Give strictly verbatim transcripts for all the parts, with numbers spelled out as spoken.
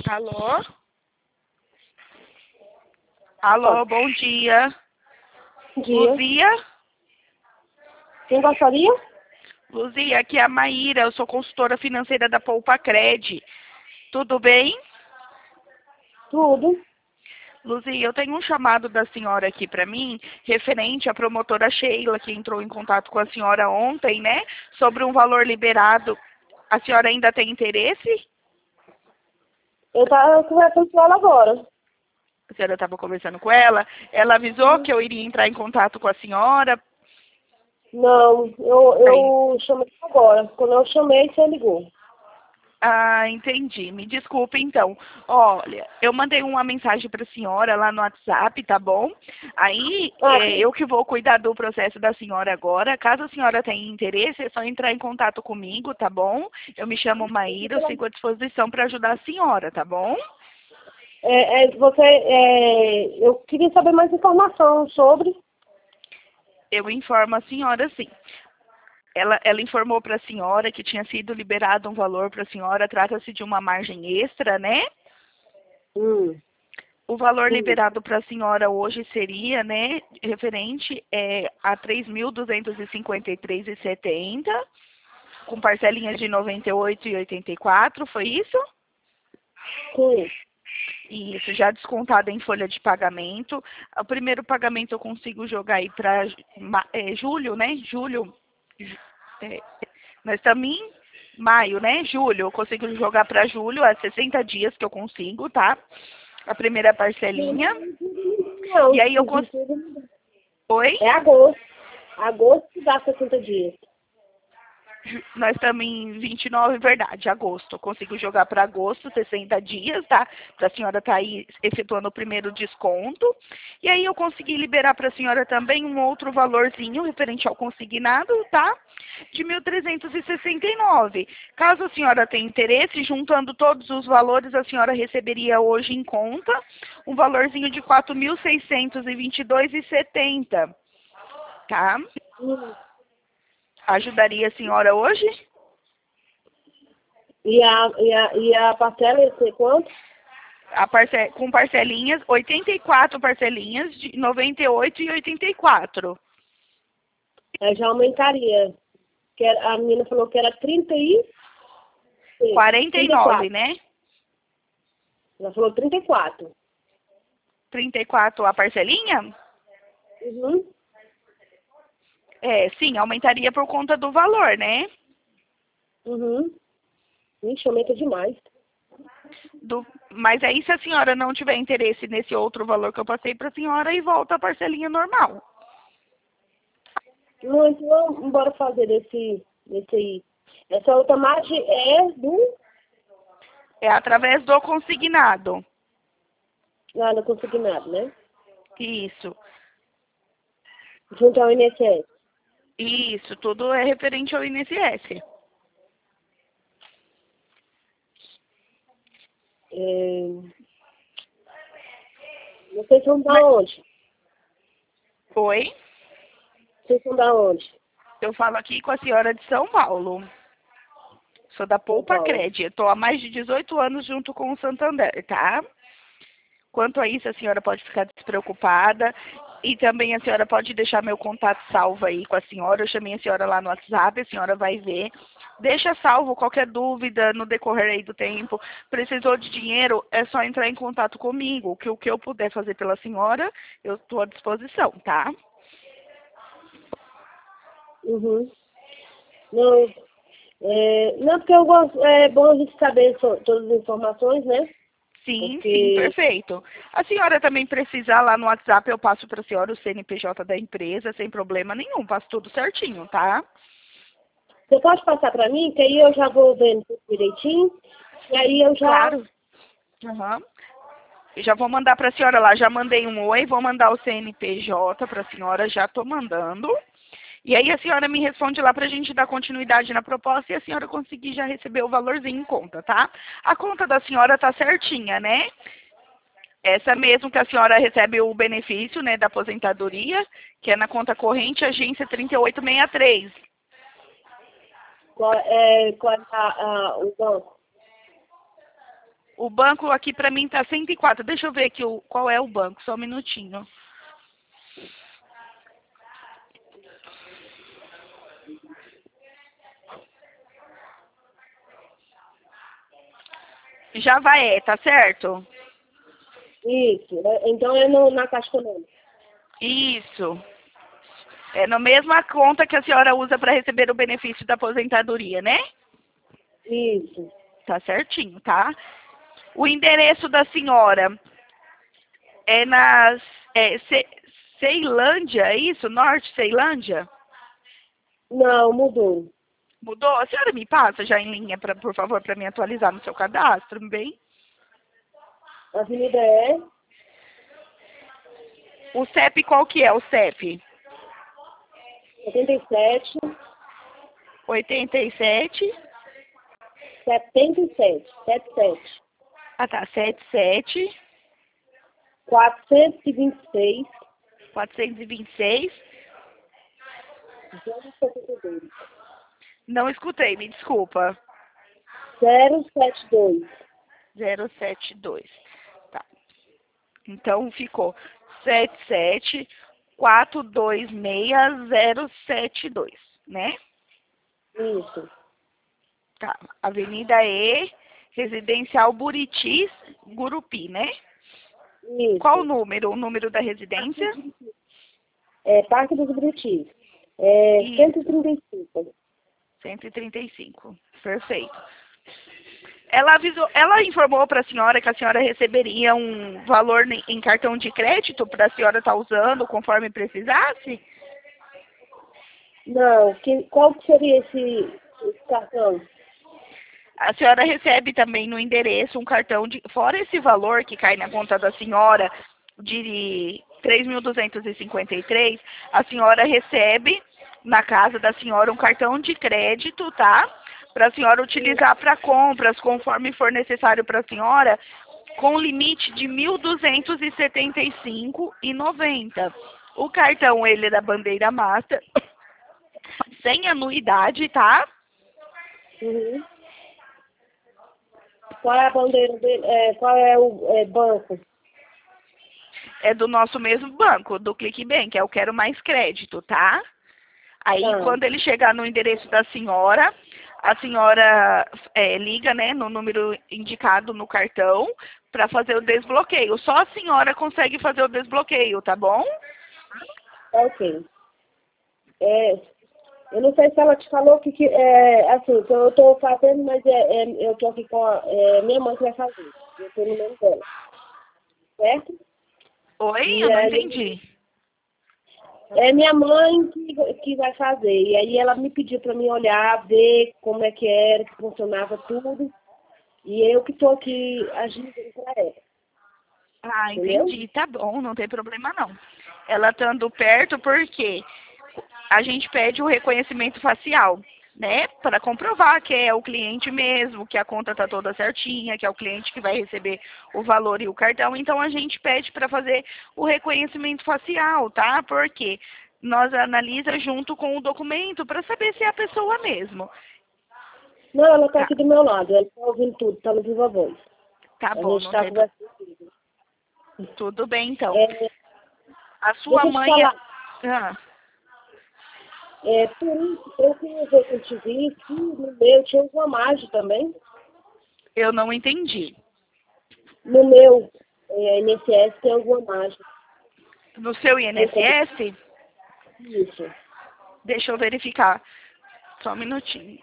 Alô? Alô, bom dia. Bom dia. Luzia? Quem gostaria? Luzia, aqui é a Maíra, eu sou consultora financeira da Poupa Cred. Tudo bem? Tudo. Luzia, eu tenho um chamado da senhora aqui para mim, referente à promotora Sheila, que entrou em contato com a senhora ontem, né? Sobre um valor liberado. A senhora ainda tem interesse? Eu estava conversando com ela agora. A senhora estava conversando com ela. Ela avisou que eu iria entrar em contato com a senhora. Não, eu, eu chamei agora. Quando eu chamei, você ligou. Ah, entendi. Me desculpe, então. Olha, eu mandei uma mensagem para a senhora lá no WhatsApp, tá bom? Aí, Ah, é, eu que vou cuidar do processo da senhora agora. Caso a senhora tenha interesse, é só entrar em contato comigo, tá bom? Eu me chamo Maíra, eu fico à disposição para ajudar a senhora, tá bom? é, é, você, é, eu queria saber mais informação sobre. Eu informo a senhora, sim. Ela, ela informou para a senhora que tinha sido liberado um valor para a senhora, trata-se de uma margem extra, né? Hum, O valor sim. liberado para a senhora hoje seria, né, referente é, a três mil duzentos e cinquenta e três reais e setenta centavos, com parcelinhas de noventa e oito reais e oitenta e quatro centavos, foi isso? Sim. Isso, já descontado em folha de pagamento. O primeiro pagamento eu consigo jogar aí para é, julho, né? Julho. ju- é, nós estamos em maio, né? Julho. Eu consigo jogar para julho, há sessenta dias que eu consigo, tá? A primeira parcelinha. Não, E aí eu consigo. Oi? é agosto. Agosto que dá sessenta dias. Ju- Nós estamos em vinte e nove, verdade, agosto. Eu consigo jogar para agosto, sessenta dias, tá? Para a senhora estar aí efetuando o primeiro desconto. E aí eu consegui liberar para a senhora também um outro valorzinho referente ao consignado, tá? De mil trezentos e sessenta e nove. Caso a senhora tenha interesse, juntando todos os valores, a senhora receberia hoje em conta um valorzinho de quatro mil seiscentos e vinte e dois reais e setenta centavos, tá? Hum. Ajudaria a senhora hoje? E a, e a, e a parcela ia ser quanto? A parce... Com parcelinhas, oitenta e quatro parcelinhas de noventa e oito e oitenta e quatro. É, já aumentaria. Que era- a menina falou que era trinta e quarenta e trinta e nove, quatro. né? Ela falou trinta e quatro. trinta e quatro a parcelinha? Uhum. É, sim, aumentaria por conta do valor, né? Uhum. Ixi, aumenta demais. Do... Mas aí se a senhora não tiver interesse nesse outro valor que eu passei para a senhora, aí volta a parcelinha normal. Não, então, bora fazer esse, esse aí. Essa outra margem é do... É através do consignado. Ah, não consegui nada, né? Isso. Junto ao I N S S. Isso, tudo é referente ao I N S S. É... Vocês são da Mas... onde? Oi? Vocês são da onde? Eu falo aqui com a senhora de São Paulo. Sou da São Poupa Paulo. Cred. Estou há mais de dezoito anos junto com o Santander, tá? Quanto a isso, a senhora pode ficar despreocupada. E também a senhora pode deixar meu contato salvo aí com a senhora. Eu chamei a senhora lá no WhatsApp, a senhora vai ver. Deixa salvo qualquer dúvida no decorrer aí do tempo. Precisou de dinheiro, é só entrar em contato comigo. Que o que eu puder fazer pela senhora, eu estou à disposição, tá? Uhum. Não, é... não, porque eu gosto... É bom a gente saber so- todas as informações, né? Sim, sim, Porque... perfeito. A senhora também precisar lá no WhatsApp, eu passo para a senhora o C N P J da empresa, sem problema nenhum, passo tudo certinho, tá? Você pode passar para mim, que aí eu já vou vendo tudo direitinho. E aí eu já... Claro. Aham. Eu já vou mandar para a senhora lá, já mandei um oi, vou mandar o C N P J para a senhora, já estou mandando. E aí a senhora me responde lá para a gente dar continuidade na proposta e a senhora conseguir já receber o valorzinho em conta, tá? A conta da senhora tá certinha, né? Essa mesmo que a senhora recebe o benefício, né, da aposentadoria, que é na conta corrente, agência trinta e oito sessenta e três. Qual é, qual é a, a, o banco? O banco aqui pra mim tá cento e quatro. Deixa eu ver aqui o, qual é o banco, só um minutinho. Javaé, tá certo? Isso. É, então é no, na Caixa Econômica. Isso. É na mesma conta que a senhora usa para receber o benefício da aposentadoria, né? Isso. Tá certinho, tá? O endereço da senhora é nas é, Ce, Ceilândia, é isso? Norte Ceilândia? Não, mudou. Mudou? A senhora me passa já em linha, pra, por favor, para me atualizar no seu cadastro, bem? A avenida é O C E P, qual que é o C E P? setenta e sete, oitenta e sete. setenta e sete, setenta e sete, Ah, tá. setenta e sete. quatrocentos e vinte e seis, quatrocentos e vinte e seis. zero setenta e dois. Não escutei, me desculpa. zero setenta e dois. zero setenta e dois. Tá. Então ficou sete sete quatro dois seis zero sete dois, né? Isso. Tá. Avenida E, Residencial Buritis, Gurupi, né? Qual o Isso. número? O número da residência? É Parque dos Buritis. É Isso. cento e trinta e cinco. cento e trinta e cinco. Perfeito. Ela avisou, ela informou para a senhora que a senhora receberia um valor em cartão de crédito para a senhora estar usando conforme precisasse? Não, que, qual que seria esse, esse cartão? A senhora recebe também no endereço um cartão de, fora esse valor que cai na conta da senhora de três mil duzentos e cinquenta e três, a senhora recebe na casa da senhora um cartão de crédito, tá? Para a senhora utilizar para compras conforme for necessário para a senhora, com limite de mil duzentos e setenta e cinco reais e noventa centavos. O cartão, ele é da Bandeira Master, sem anuidade, tá? Uhum. Qual é a bandeira dele? É, qual é o é, banco? É do nosso mesmo banco, do ClickBank, é o Quero Mais Crédito, tá? Aí, Tá. quando ele chegar no endereço da senhora, a senhora é, liga, né, no número indicado no cartão para fazer o desbloqueio. Só a senhora consegue fazer o desbloqueio, tá bom? Ok. É, eu não sei se ela te falou que, que é, assim, que eu estou fazendo, mas é, é, eu estou aqui com a é, minha mãe que vai fazer. Eu estou no nome dela. Certo? Oi, E eu não aí, entendi. é minha mãe que, que vai fazer. E aí ela me pediu para mim olhar, ver como é que era, que funcionava tudo. E eu que estou aqui agindo para ela. Ah, Entendeu? entendi, tá bom, não tem problema não. Ela estando perto, porque a gente pede o reconhecimento facial, né? Para comprovar que é o cliente mesmo, que a conta tá toda certinha, que é o cliente que vai receber o valor e o cartão. Então a gente pede para fazer o reconhecimento facial, tá? Porque nós analisa junto com o documento para saber se é a pessoa mesmo. Não, ela está Tá, aqui do meu lado. Ela está ouvindo tudo, está no Viva Voz. tá A bom, gente não está tem pro- conversando tudo. tudo bem então. É, A sua deixa eu te mãe é... falar. Ah, É, por isso, eu queria ver contigo isso, que no meu tinha uma margem também. eu não entendi. No meu é, I N S S tem alguma margem. No seu Tem como I N S S, isso. deixa eu verificar. Só um minutinho.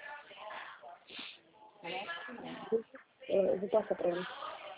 É, eu vou passar para ela.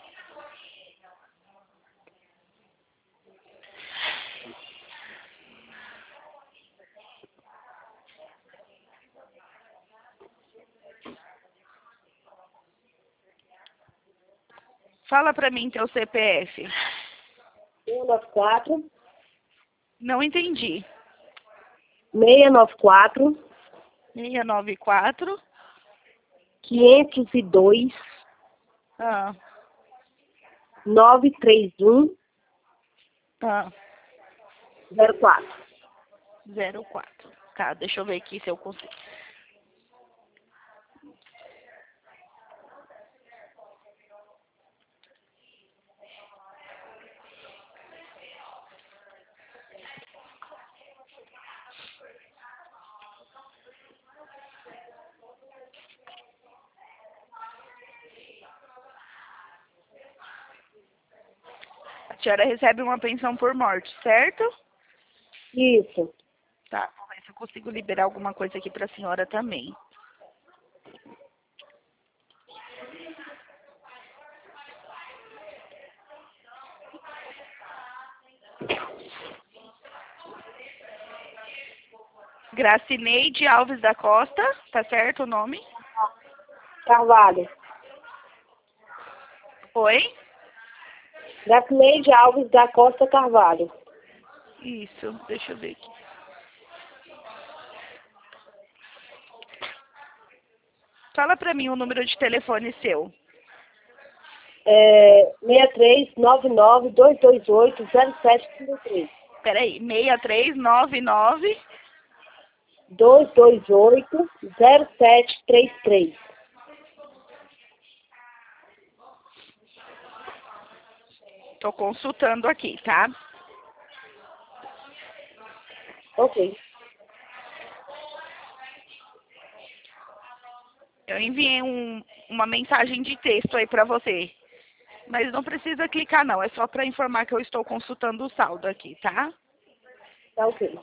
Fala pra mim teu C P F. seis nove quatro, Não entendi. seis nove quatro, seis nove quatro. quinhentos e dois, Ah, nove três um, ah, zero quatro. zero quatro. Tá, deixa eu ver aqui se eu consigo. senhora recebe uma pensão por morte, certo? Isso. Tá, vou ver se eu consigo liberar alguma coisa aqui para a senhora também. Gracineide Alves da Costa, tá certo o nome? Carvalho. Oi? Gracineide Alves da Costa Carvalho. Isso, deixa eu ver aqui. Fala para mim o número de telefone seu. É seis três nove nove dois dois oito zero sete cinco três. Peraí, seis três nove nove dois dois oito zero sete três três. Tô consultando aqui, tá? Ok. Eu enviei um, uma mensagem de texto aí para você. Mas não precisa clicar não, é só para informar que eu estou consultando o saldo aqui, tá? Tá ok.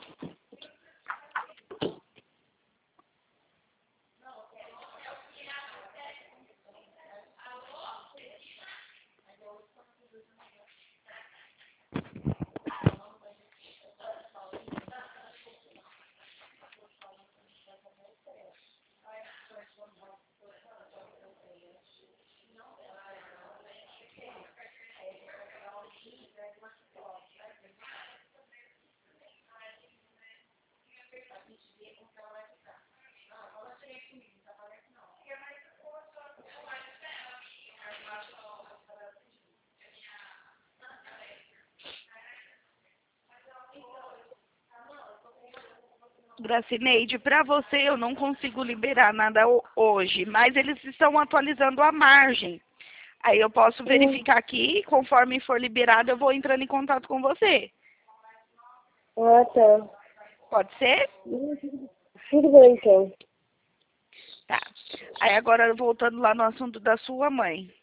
Gracineide, para você eu não consigo liberar nada hoje, mas eles estão atualizando a margem. Aí eu posso verificar aqui, conforme for liberado eu vou entrando em contato com você. Ah, tá. Pode ser? Tudo bem, então. Tá. Aí agora voltando lá no assunto da sua mãe.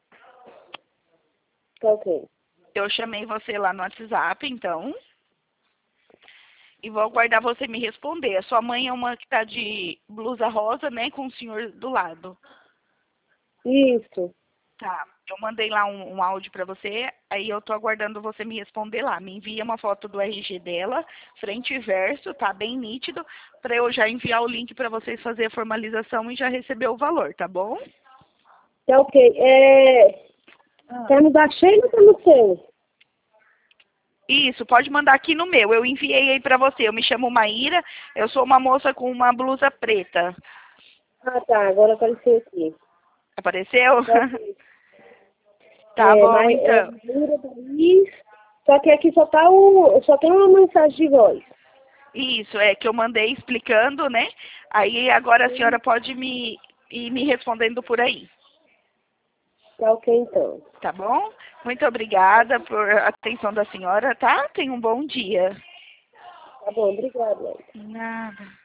Tá ok. Eu chamei você lá no WhatsApp, então. E vou aguardar você me responder. A sua mãe é uma que tá de blusa rosa, né? Com o senhor do lado. Isso. Tá. Eu mandei lá um, um áudio pra você. Aí eu tô aguardando você me responder lá. Me envia uma foto do R G dela, frente e verso, tá bem nítido, pra eu já enviar o link pra vocês fazer a formalização e já receber o valor, tá bom? Tá ok. É... Ah. Tá no da Sheila ou tá no seu? Isso, pode mandar aqui no meu. Eu enviei aí pra você. Eu me chamo Maíra, eu sou uma moça com uma blusa preta. Ah, tá. Agora apareceu aqui. Apareceu? Tá ok. Tá É, bom, mas é então. Maíra Thaís, só que aqui só tá o. Só tem uma mensagem de voz. Isso, é que eu mandei explicando, né? Aí agora a senhora pode me ir me respondendo por aí. Tá ok, então. Tá bom? Muito obrigada por a atenção da senhora, tá? Tenha um bom dia. Tá bom, obrigada. Nada.